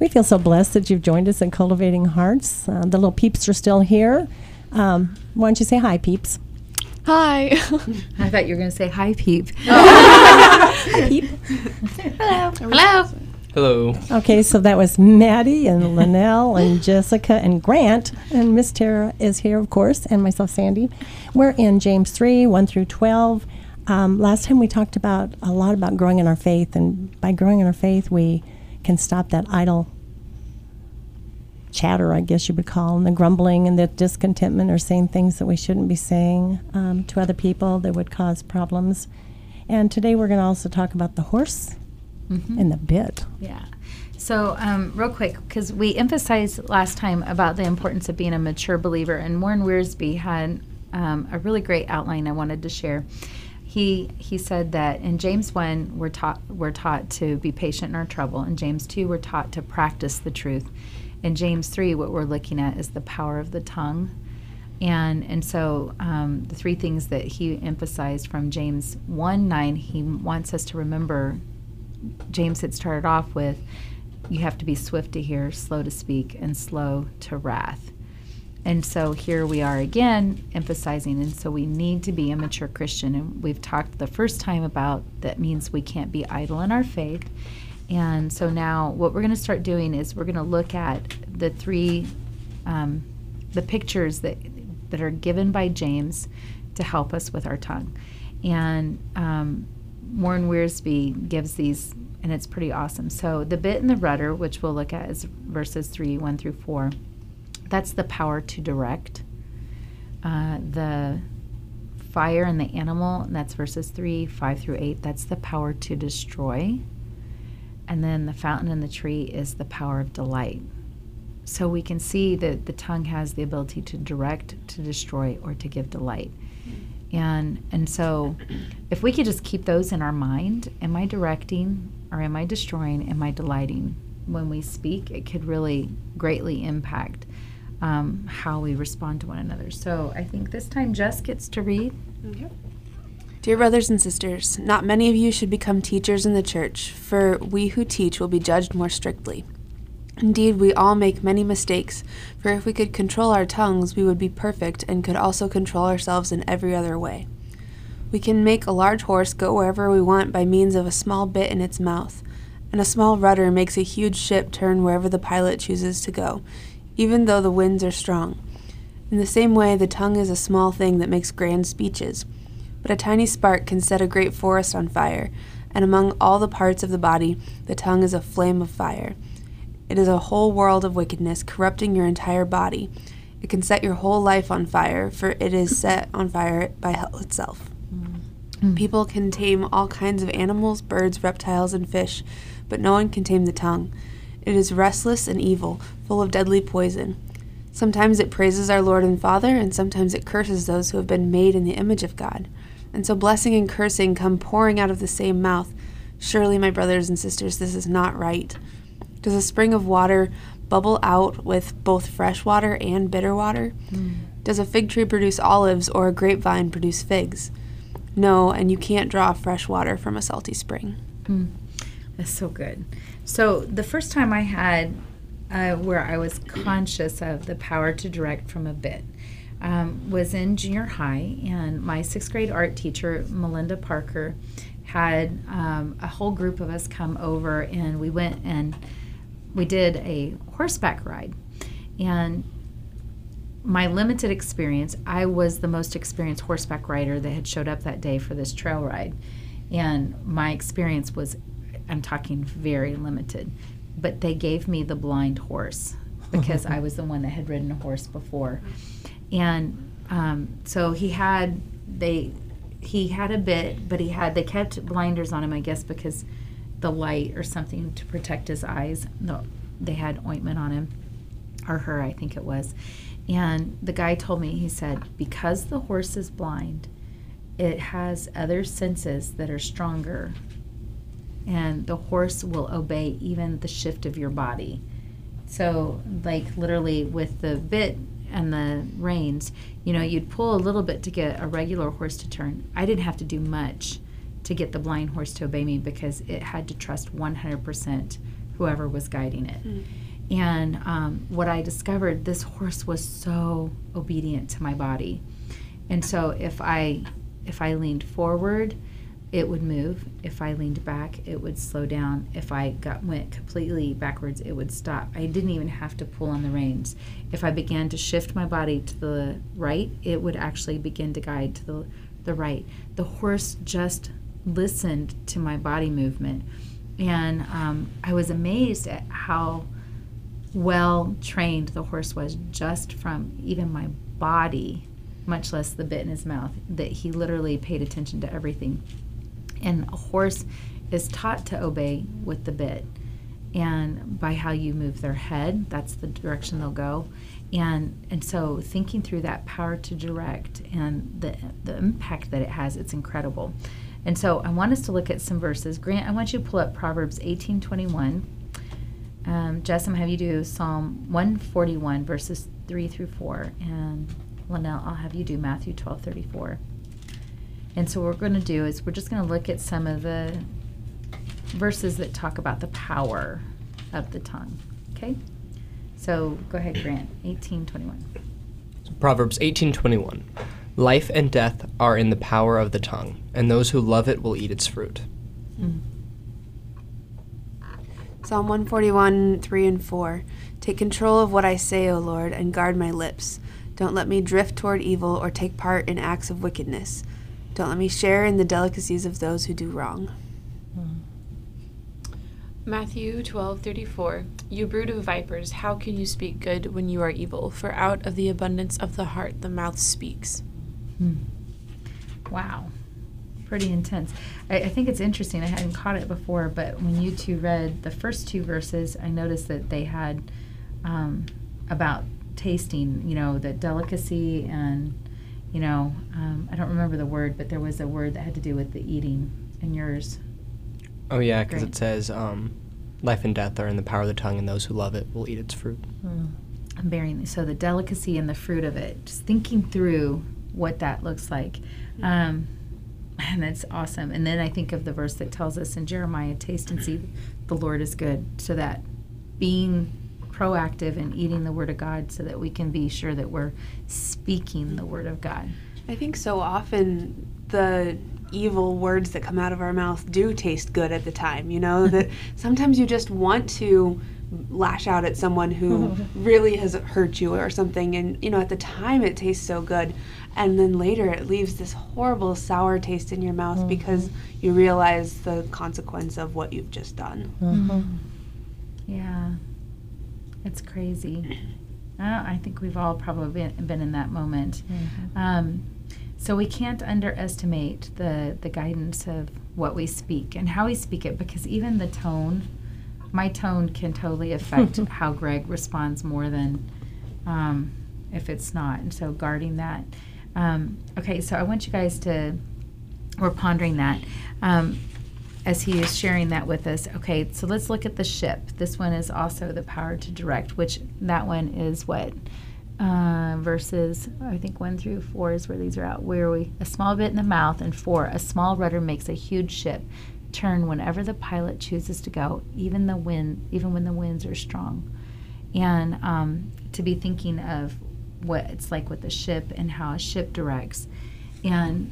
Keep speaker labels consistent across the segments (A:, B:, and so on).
A: We feel so blessed that you've joined us in Cultivating Hearts. The little peeps are still here. Why don't you say hi, peeps?
B: Hi.
C: I thought you were going to say hi, peep.
A: Hi, peep.
C: Hello. Hello.
D: Hello.
A: Okay, so that was Maddie and Linnell and Jessica and Grant. And Miss Tara is here, of course, and myself, Sandy. We're in James 3, 1 through 12. Last time we talked a lot about growing in our faith. And by growing in our faith, we can stop that idle chatter, I guess you would call, and the grumbling and the discontentment, or saying things that we shouldn't be saying to other people that would cause problems. And today we're going to also talk about the horse and the bit.
C: Yeah. So real quick, because we emphasized last time about the importance of being a mature believer, and Warren Wiersbe had a really great outline I wanted to share. He said that in James 1, we're taught to be patient in our trouble. In James 2, we're taught to practice the truth. In James 3, what we're looking at is the power of the tongue. And so the three things that he emphasized from James 1:9, he wants us to remember. James had started off with, you have to be swift to hear, slow to speak, and slow to wrath. And so here we are again emphasizing, and so we need to be a mature Christian. And we've talked the first time about that means we can't be idle in our faith. And so now what we're going to start doing is we're going to look at the three, the pictures that are given by James to help us with our tongue. And Warren Wiersbe gives these, and it's pretty awesome. So the bit and the rudder, which we'll look at, is verses 3, 1 through 4. That's the power to direct. The fire and the animal, and that's verses 3, 5 through 8. That's the power to destroy. And then the fountain and the tree is the power of delight. So we can see that the tongue has the ability to direct, to destroy, or to give delight. And so if we could just keep those in our mind, am I directing or am I destroying, am I delighting? When we speak, it could really greatly impact how we respond to one another. So I think this time Jess gets to read.
B: Okay. Dear brothers and sisters, not many of you should become teachers in the church, for we who teach will be judged more strictly. Indeed, we all make many mistakes, for if we could control our tongues, we would be perfect and could also control ourselves in every other way. We can make a large horse go wherever we want by means of a small bit in its mouth, and a small rudder makes a huge ship turn wherever the pilot chooses to go, even though the winds are strong. In the same way, the tongue is a small thing that makes grand speeches, but a tiny spark can set a great forest on fire, and among all the parts of the body, the tongue is a flame of fire. It is a whole world of wickedness, corrupting your entire body. It can set your whole life on fire, for it is set on fire by hell itself. People can tame all kinds of animals, birds, reptiles, and fish, but no one can tame the tongue. It is restless and evil, full of deadly poison. Sometimes it praises our Lord and Father, and sometimes it curses those who have been made in the image of God. And so blessing and cursing come pouring out of the same mouth. Surely, my brothers and sisters, this is not right. Does a spring of water bubble out with both fresh water and bitter water? Does a fig tree produce olives, or a grapevine produce figs? No, and you can't draw fresh water from a salty spring.
C: That's so good. So the first time I had where I was conscious of the power to direct from a bit was in junior high, and my 6th grade art teacher, Melinda Parker, had a whole group of us come over, and we went and we did a horseback ride. And my limited experience, I was the most experienced horseback rider that had showed up that day for this trail ride. And my experience was, I'm talking very limited, but they gave me the blind horse because I was the one that had ridden a horse before. And so he had a bit, but they kept blinders on him, I guess, because the light or something to protect his eyes. No, they had ointment on him, or her, I think it was. And the guy told me, he said, because the horse is blind, it has other senses that are stronger, and the horse will obey even the shift of your body. So, like, literally with the bit and the reins, you'd pull a little bit to get a regular horse to turn. I didn't have to do much to get the blind horse to obey me because it had to trust 100% whoever was guiding it. And what I discovered, this horse was so obedient to my body. And so if I leaned forward, it would move. If I leaned back, it would slow down. If I went completely backwards, it would stop. I didn't even have to pull on the reins. If I began to shift my body to the right, it would actually begin to guide to the right. The horse just listened to my body movement. And I was amazed at how well trained the horse was, just from even my body, much less the bit in his mouth, that he literally paid attention to everything. And a horse is taught to obey with the bit, and by how you move their head, that's the direction they'll go. And so thinking through that power to direct and the impact that it has, it's incredible. And so I want us to look at some verses. Grant, I want you to pull up Proverbs 18:21. Jess, I'm going to have you do Psalm 141, verses 3 through 4. And Linnell, I'll have you do Matthew 12:34. And so what we're going to do is we're just going to look at some of the verses that talk about the power of the tongue. Okay? So go ahead, Grant. 18:21.
D: Proverbs 18:21. Life and death are in the power of the tongue, and those who love it will eat its fruit.
B: Psalm 141, 3 and 4. Take control of what I say, O Lord, and guard my lips. Don't let me drift toward evil or take part in acts of wickedness. Don't let me share in the delicacies of those who do wrong.
E: Matthew 12:34. You brood of vipers, how can you speak good when you are evil? For out of the abundance of the heart the mouth speaks.
C: Wow. Pretty intense. I think it's interesting. I hadn't caught it before, but when you two read the first two verses, I noticed that they had about tasting, the delicacy and, I don't remember the word, but there was a word that had to do with the eating. And yours?
D: Oh, yeah, because
C: Great.
D: it says, life and death are in the power of the tongue, and those who love it will eat its fruit.
C: I'm bearing, so the delicacy and the fruit of it, just thinking through what that looks like. And it's awesome. And then I think of the verse that tells us in Jeremiah, taste and see the Lord is good. So that being proactive and eating the Word of God so that we can be sure that we're speaking the Word of God.
B: I think so often the evil words that come out of our mouth do taste good at the time, that sometimes you just want to lash out at someone who really has hurt you or something, and at the time it tastes so good, and then later it leaves this horrible sour taste in your mouth because you realize the consequence of what you've just done.
C: Yeah, it's crazy. I think we've all probably been in that moment. So we can't underestimate the guidance of what we speak and how we speak it, because even the tone, my tone can totally affect how Greg responds more than if it's not. And so guarding that. Okay, so I want you guys we're pondering that as he is sharing that with us. Okay, so let's look at the ship. This one is also the power to direct, which that one is what? Verses, I think 1 through 4 is where these are out. Where we, a small bit in the mouth, and 4, a small rudder makes a huge ship turn whenever the pilot chooses to go, even when the winds are strong. And to be thinking of what it's like with the ship and how a ship directs. And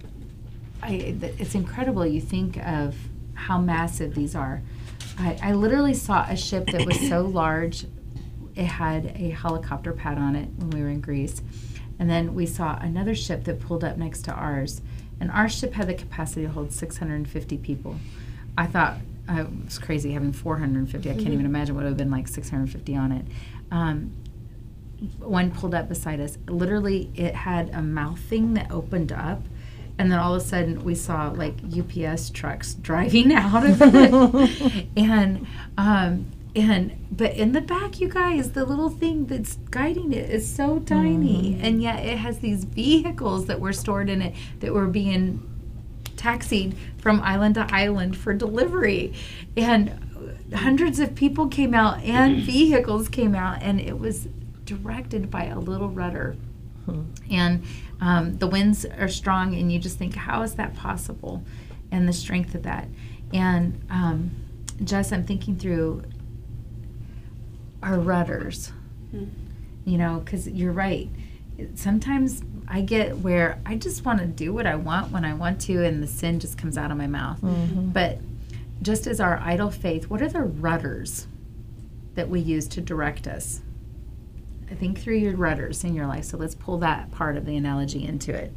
C: it's incredible. You think of how massive these are. I literally saw a ship that was so large, it had a helicopter pad on it when we were in Greece. And then we saw another ship that pulled up next to ours. And our ship had the capacity to hold 650 people. I thought it was crazy having 450. I can't even imagine what it would have been like 650 on it. One pulled up beside us. Literally, it had a mouth thing that opened up. And then all of a sudden, we saw like UPS trucks driving out of it. But in the back, you guys, the little thing that's guiding it is so tiny. And yet it has these vehicles that were stored in it that were being taxied from island to island for delivery. And hundreds of people came out and vehicles came out, and it was directed by a little rudder. And the winds are strong, and you just think, how is that possible? And the strength of that. And Jess, I'm thinking through our rudders, because you're right. Sometimes I get where I just want to do what I want when I want to, and the sin just comes out of my mouth. But just as our idle faith, what are the rudders that we use to direct us? I think through your rudders in your life. So let's pull that part of the analogy into it.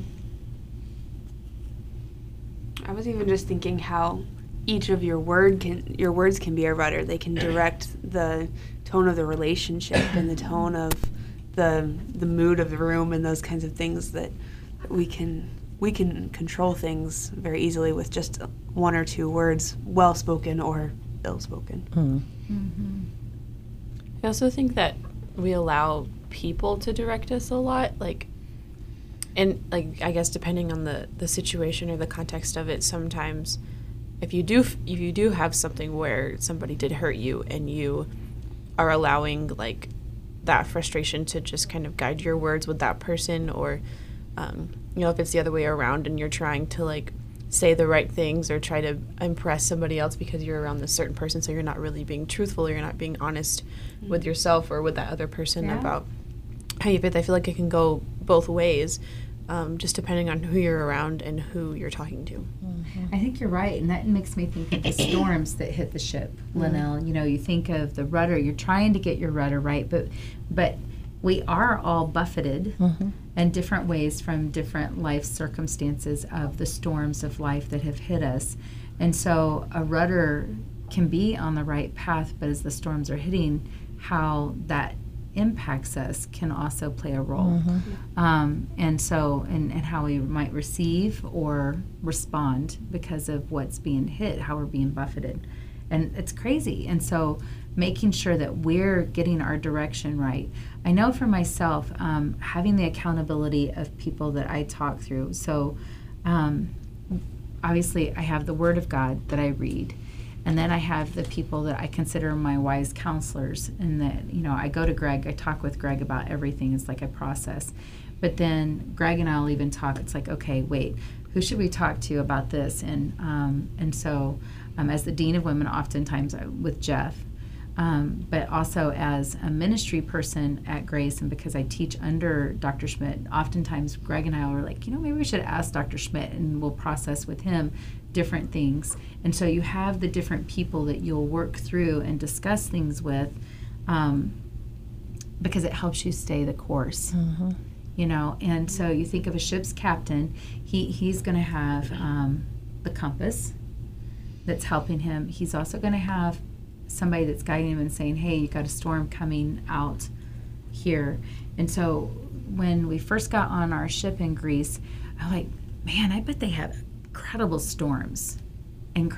B: I was even just thinking how each of your words can be a rudder. They can direct the tone of the relationship and the tone of the mood of the room and those kinds of things that we can control things very easily with just one or two words, well spoken or ill spoken.
E: I also think that we allow people to direct us a lot, and I guess depending on the situation or the context of it, sometimes if you do have something where somebody did hurt you and you are allowing that frustration to just kind of guide your words with that person, or if it's the other way around and you're trying to say the right things or try to impress somebody else because you're around this certain person, so you're not really being truthful or you're not being honest with yourself or with that other person about how you faith. I feel like it can go both ways, just depending on who you're around and who you're talking to.
C: I think you're right, and that makes me think of the storms that hit the ship, Linnell. You think of the rudder. You're trying to get your rudder right, but we are all buffeted in different ways from different life circumstances of the storms of life that have hit us. And so a rudder can be on the right path, but as the storms are hitting, how that impacts us can also play a role. And so, and how we might receive or respond because of what's being hit, how we're being buffeted. And it's crazy. And so making sure that we're getting our direction right. I know for myself, having the accountability of people that I talk through. So obviously I have the Word of God that I read. And then I have the people that I consider my wise counselors, and that, I go to Greg, I talk with Greg about everything. It's like a process. But then Greg and I will even talk. It's like, okay, wait, who should we talk to about this? And so as the Dean of Women, oftentimes with Jeff, but also as a ministry person at Grace, and because I teach under Dr. Schmidt, oftentimes Greg and I are like, maybe we should ask Dr. Schmidt, and we'll process with him different things. And so you have the different people that you'll work through and discuss things with, because it helps you stay the course. And so you think of a ship's captain, he's going to have the compass that's helping him. He's also going to have somebody that's guiding him and saying, hey, you got a storm coming out here. And so when we first got on our ship in Greece, I'm like, man, I bet they have incredible storms. And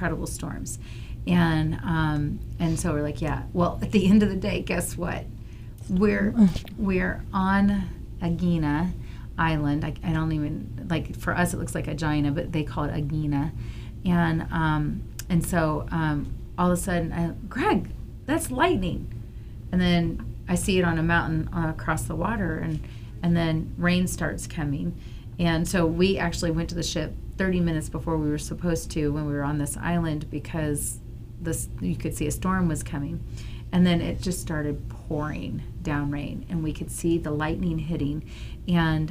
C: so we're like, yeah. Well, at the end of the day, guess what? We're on Aegina Island. I don't even, for us it looks like Aegina, but they call it Aegina. And so all of a sudden, Greg, that's lightning. And then I see it on a mountain across the water, and then rain starts coming. And so we actually went to the ship 30 minutes before we were supposed to when we were on this island, because you could see a storm was coming. And then it just started pouring down rain, and we could see the lightning hitting, and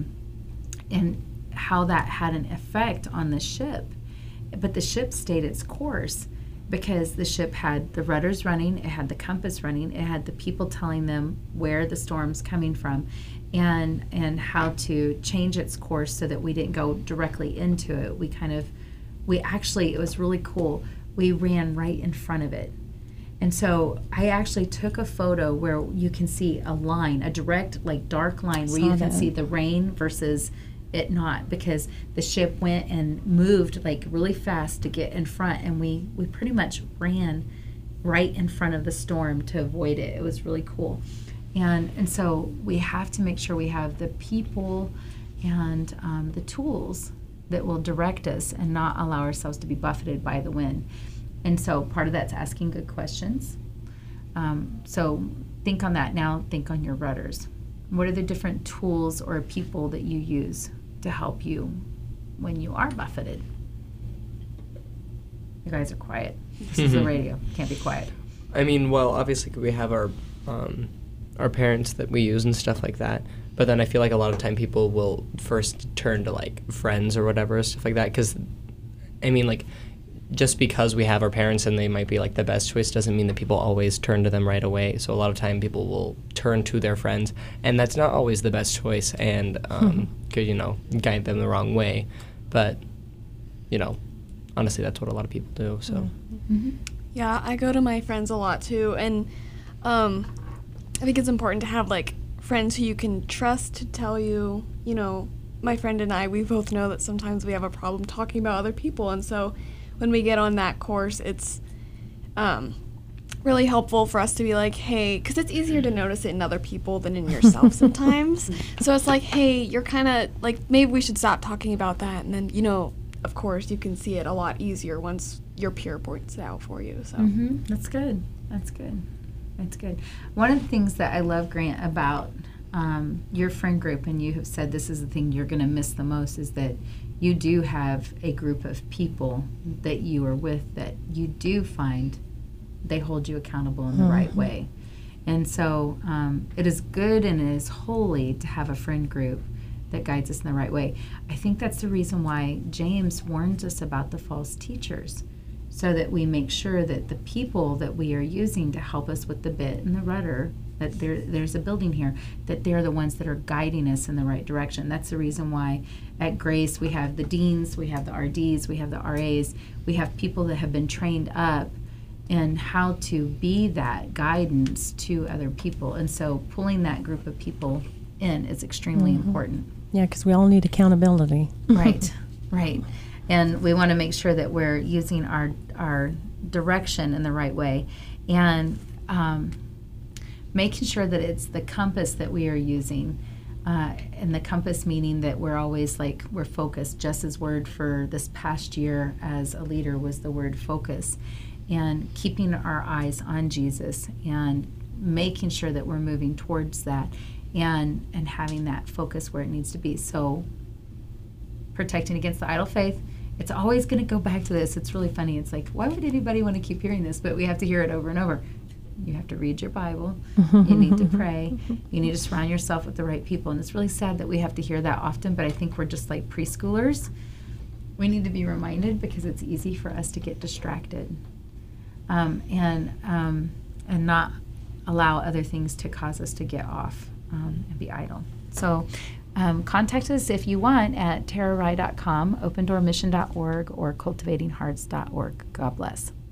C: how that had an effect on the ship. But the ship stayed its course, because the ship had the rudders running, it had the compass running, it had the people telling them where the storm's coming from, and how to change its course so that we didn't go directly into it. It was really cool. We ran right in front of it. And so I actually took a photo where you can see a line, a direct, dark line, where you can see the rain versus it not, because the ship went and moved really fast to get in front, and we pretty much ran right in front of the storm to avoid it. It was really cool. And so we have to make sure we have the people and the tools that will direct us and not allow ourselves to be buffeted by the wind. And so part of that's asking good questions. So think on that. Now think on your rudders. What are the different tools or people that you use to help you when you are buffeted? You guys are quiet. This is the radio. Can't be quiet.
D: I mean, well, obviously we have our parents that we use and stuff like that. But then I feel like a lot of time people will first turn to like friends or whatever, stuff like that. Because, I mean, like, just because we have our parents and they might be like the best choice doesn't mean that people always turn to them right away. So a lot of time people will turn to their friends, and that's not always the best choice, and could, you know, guide them the wrong way. But, you know, honestly, that's what a lot of people do. So.
C: Mm-hmm.
F: Yeah, I go to my friends a lot too, and I think it's important to have like friends who you can trust to tell you, you know, my friend and I, we both know that sometimes we have a problem talking about other people, and so when we get on that course, it's really helpful for us to be like, hey, because it's easier to notice it in other people than in yourself sometimes. So it's like, hey, you're kind of like, maybe we should stop talking about that, and then, you know, of course, you can see it a lot easier once your peer points it out for you. So
C: That's good. That's good. That's good. One of the things that I love, Grant, about your friend group, and you have said this is the thing you're going to miss the most, is that you do have a group of people that you are with that you do find they hold you accountable in the right way. And so it is good and it is holy to have a friend group that guides us in the right way. I think that's the reason why James warns us about the false teachers, so that we make sure that the people that we are using to help us with the bit and the rudder, that there's a building here, that they're the ones that are guiding us in the right direction. That's the reason why at Grace we have the deans, we have the RDs, we have the RAs, we have people that have been trained up in how to be that guidance to other people. And so pulling that group of people in is extremely important.
A: Yeah, because we all need accountability.
C: Right, right. And we want to make sure that we're using our direction in the right way, and making sure that it's the compass that we are using. And the compass meaning that we're always like, we're focused. Jess's word for this past year as a leader was the word focus. And keeping our eyes on Jesus and making sure that we're moving towards that, and having that focus where it needs to be. So protecting against the idle faith, it's always going to go back to this. It's really funny. It's like, why would anybody want to keep hearing this? But we have to hear it over and over. You have to read your Bible. You need to pray. You need to surround yourself with the right people. And it's really sad that we have to hear that often, but I think we're just like preschoolers. We need to be reminded, because it's easy for us to get distracted and not allow other things to cause us to get off and be idle. So contact us if you want at tararai.com, opendoormission.org, or cultivatinghearts.org. God bless.